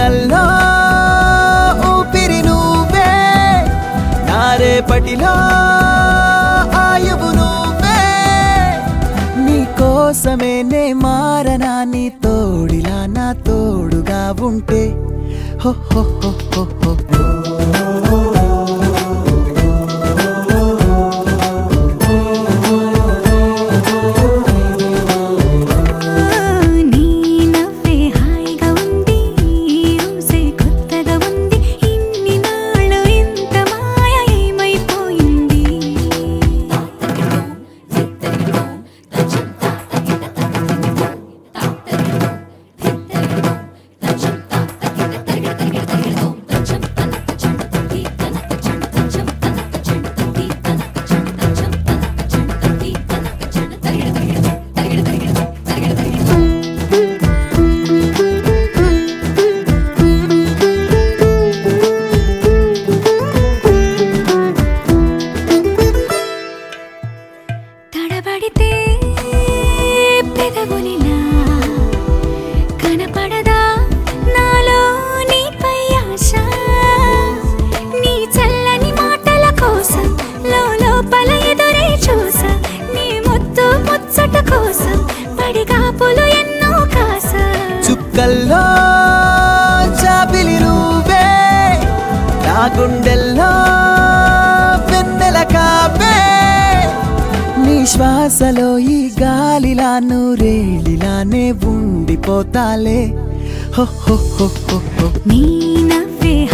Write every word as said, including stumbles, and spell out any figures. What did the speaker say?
కళ్ళల్లో ఊపిరి నువ్వే నా రేపటిలో ఆయువు నువ్వే నీ కోసమే నే మారనా నీ తోడిలా నా తోడుగా ఉంటే హో హో హో హో హో తడబడితే పెదవులిలా కనపడదా నాలో నీపై ఆశ నీ చల్లని మాటల కోసం లోపల ఎదురే చూసా నీ ముద్దు ముచ్చట కోసం పడిగాపులు ఎన్నో కాస చుక్కల్లో చాపిలి నువ్వే నా గుండెల్లో వెన్నెల కాపే నీ శ్వాసలో ఈ గాలిలా నూరేలిలానే ఉండిపోతాలే హో హో హో హో హో నీ నవ్వే